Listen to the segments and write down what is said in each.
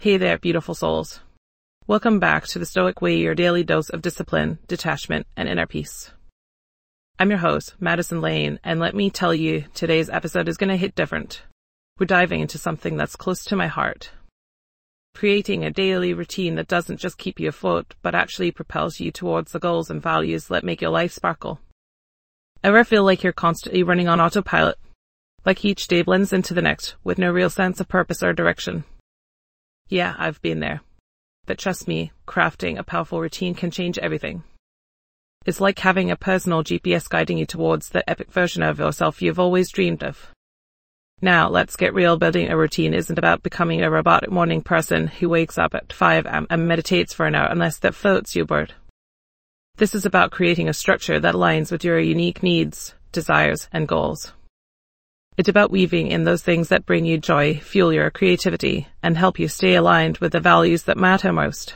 Hey there, beautiful souls. Welcome back to The Stoic Way, your daily dose of discipline, detachment, and inner peace. I'm your host, Madison Lane, and let me tell you, today's episode is going to hit different. We're diving into something that's close to my heart. Creating a daily routine that doesn't just keep you afloat, but actually propels you towards the goals and values that make your life sparkle. Ever feel like you're constantly running on autopilot? Like each day blends into the next, with no real sense of purpose or direction? Yeah, I've been there. But trust me, crafting a powerful routine can change everything. It's like having a personal GPS guiding you towards the epic version of yourself you've always dreamed of. Now, let's get real. Building a routine isn't about becoming a robotic morning person who wakes up at 5 a.m. and meditates for an hour unless that floats your boat. This is about creating a structure that aligns with your unique needs, desires, and goals. It's about weaving in those things that bring you joy, fuel your creativity, and help you stay aligned with the values that matter most.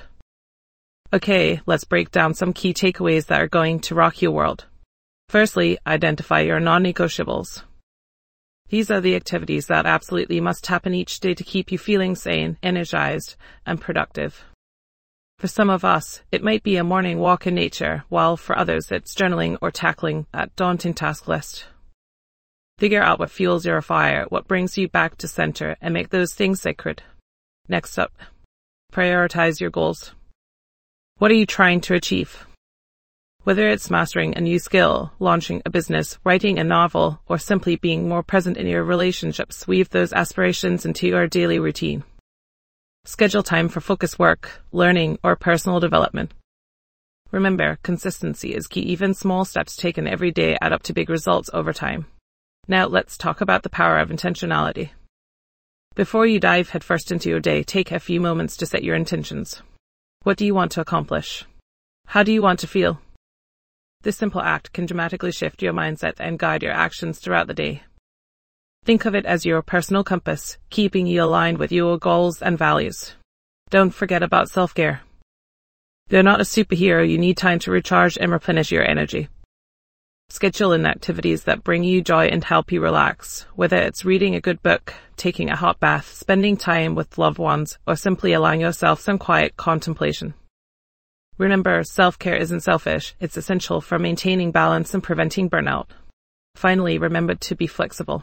Okay, let's break down some key takeaways that are going to rock your world. Firstly, identify your non-negotiables. These are the activities that absolutely must happen each day to keep you feeling sane, energized, and productive. For some of us, it might be a morning walk in nature, while for others it's journaling or tackling that daunting task list. Figure out what fuels your fire, what brings you back to center, and make those things sacred. Next up, prioritize your goals. What are you trying to achieve? Whether it's mastering a new skill, launching a business, writing a novel, or simply being more present in your relationships, weave those aspirations into your daily routine. Schedule time for focused work, learning, or personal development. Remember, consistency is key. Even small steps taken every day add up to big results over time. Now let's talk about the power of intentionality. Before you dive headfirst into your day, take a few moments to set your intentions. What do you want to accomplish? How do you want to feel? This simple act can dramatically shift your mindset and guide your actions throughout the day. Think of it as your personal compass, keeping you aligned with your goals and values. Don't forget about self-care. You're not a superhero, you need time to recharge and replenish your energy. Schedule in activities that bring you joy and help you relax, whether it's reading a good book, taking a hot bath, spending time with loved ones, or simply allowing yourself some quiet contemplation. Remember, self-care isn't selfish, it's essential for maintaining balance and preventing burnout. Finally, remember to be flexible.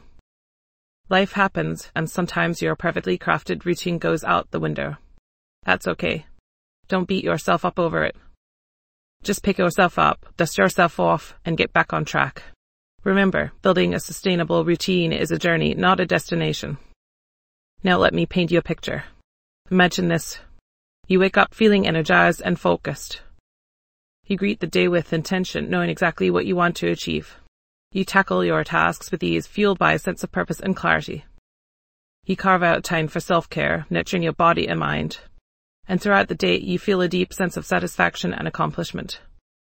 Life happens, and sometimes your perfectly crafted routine goes out the window. That's okay. Don't beat yourself up over it. Just pick yourself up, dust yourself off, and get back on track. Remember, building a sustainable routine is a journey, not a destination. Now let me paint you a picture. Imagine this. You wake up feeling energized and focused. You greet the day with intention, knowing exactly what you want to achieve. You tackle your tasks with ease, fueled by a sense of purpose and clarity. You carve out time for self-care, nurturing your body and mind. And throughout the day, you feel a deep sense of satisfaction and accomplishment.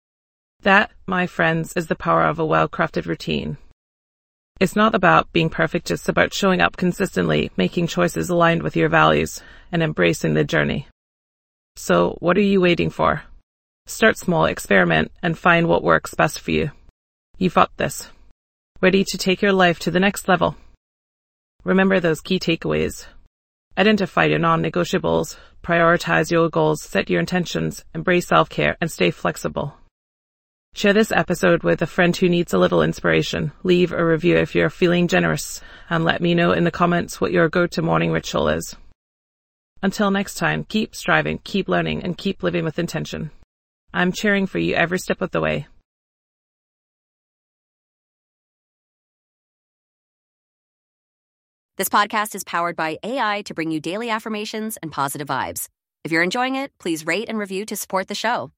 That, my friends, is the power of a well-crafted routine. It's not about being perfect, it's about showing up consistently, making choices aligned with your values, and embracing the journey. So, what are you waiting for? Start small, experiment, and find what works best for you. You've got this. Ready to take your life to the next level? Remember those key takeaways. Identify your non-negotiables, prioritize your goals, set your intentions, embrace self-care, and stay flexible. Share this episode with a friend who needs a little inspiration. Leave a review if you're feeling generous, and let me know in the comments what your go-to morning ritual is. Until next time, keep striving, keep learning, and keep living with intention. I'm cheering for you every step of the way. This podcast is powered by AI to bring you daily affirmations and positive vibes. If you're enjoying it, please rate and review to support the show.